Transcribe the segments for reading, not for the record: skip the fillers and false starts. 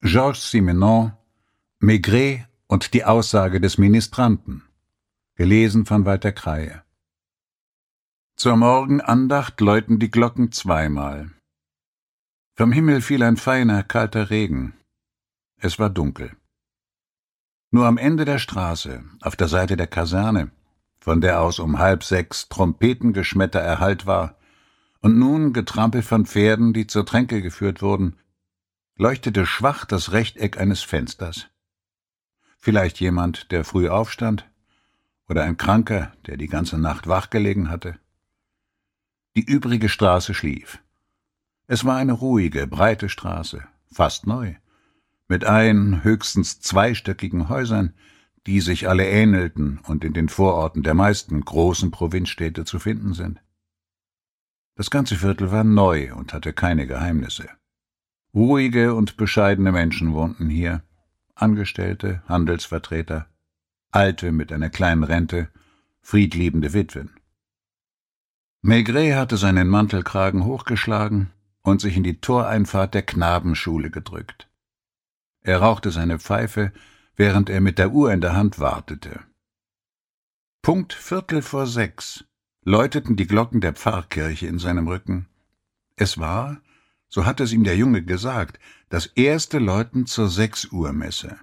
Georges Simenon, Maigret und die Aussage des Ministranten. Gelesen von Walter Kraie. Zur Morgenandacht läuten die Glocken zweimal. Vom Himmel fiel ein feiner, kalter Regen. Es war dunkel. Nur am Ende der Straße, auf der Seite der Kaserne, von der aus um 5:30 Trompetengeschmetter erhallt war, und nun Getrampel von Pferden, die zur Tränke geführt wurden, leuchtete schwach das Rechteck eines Fensters. Vielleicht jemand, der früh aufstand, oder ein Kranker, der die ganze Nacht wach gelegen hatte. Die übrige Straße schlief. Es war eine ruhige, breite Straße, fast neu, mit höchstens zweistöckigen Häusern, die sich alle ähnelten und in den Vororten der meisten großen Provinzstädte zu finden sind. Das ganze Viertel war neu und hatte keine Geheimnisse. Ruhige und bescheidene Menschen wohnten hier, Angestellte, Handelsvertreter, Alte mit einer kleinen Rente, friedliebende Witwen. Maigret hatte seinen Mantelkragen hochgeschlagen und sich in die Toreinfahrt der Knabenschule gedrückt. Er rauchte seine Pfeife, während er mit der Uhr in der Hand wartete. Punkt 5:15 läuteten die Glocken der Pfarrkirche in seinem Rücken. Es war, so hatte es ihm der Junge gesagt, das erste Läuten zur 6-Uhr-Messe.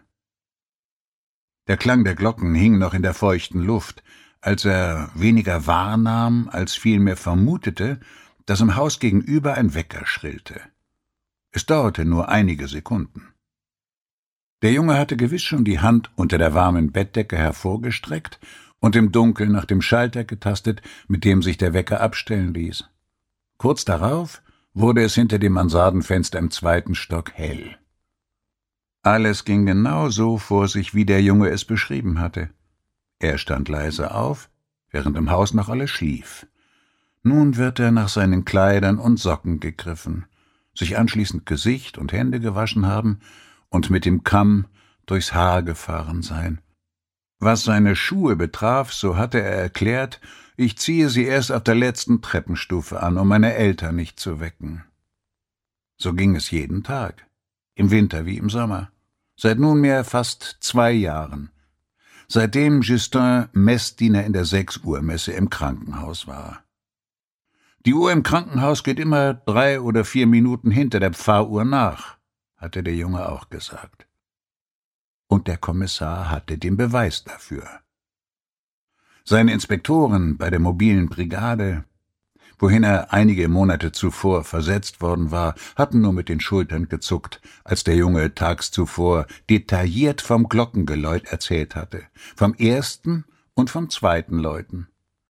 Der Klang der Glocken hing noch in der feuchten Luft, als er weniger wahrnahm, als vielmehr vermutete, dass im Haus gegenüber ein Wecker schrillte. Es dauerte nur einige Sekunden. Der Junge hatte gewiss schon die Hand unter der warmen Bettdecke hervorgestreckt und im Dunkeln nach dem Schalter getastet, mit dem sich der Wecker abstellen ließ. Kurz darauf wurde es hinter dem Mansardenfenster im 2. Stock hell. Alles ging genau so vor sich, wie der Junge es beschrieben hatte. Er stand leise auf, während im Haus noch alles schlief. Nun wird er nach seinen Kleidern und Socken gegriffen, sich anschließend Gesicht und Hände gewaschen haben und mit dem Kamm durchs Haar gefahren sein. Was seine Schuhe betraf, so hatte er erklärt, ich ziehe sie erst auf der letzten Treppenstufe an, um meine Eltern nicht zu wecken. So ging es jeden Tag, im Winter wie im Sommer, seit nunmehr fast 2 Jahren, seitdem Justin Messdiener in der 6-Uhr-Messe im Krankenhaus war. Die Uhr im Krankenhaus geht immer 3 oder 4 Minuten hinter der Pfarruhr nach, hatte der Junge auch gesagt. Und der Kommissar hatte den Beweis dafür. Seine Inspektoren bei der mobilen Brigade, wohin er einige Monate zuvor versetzt worden war, hatten nur mit den Schultern gezuckt, als der Junge tags zuvor detailliert vom Glockengeläut erzählt hatte, vom ersten und vom zweiten Läuten.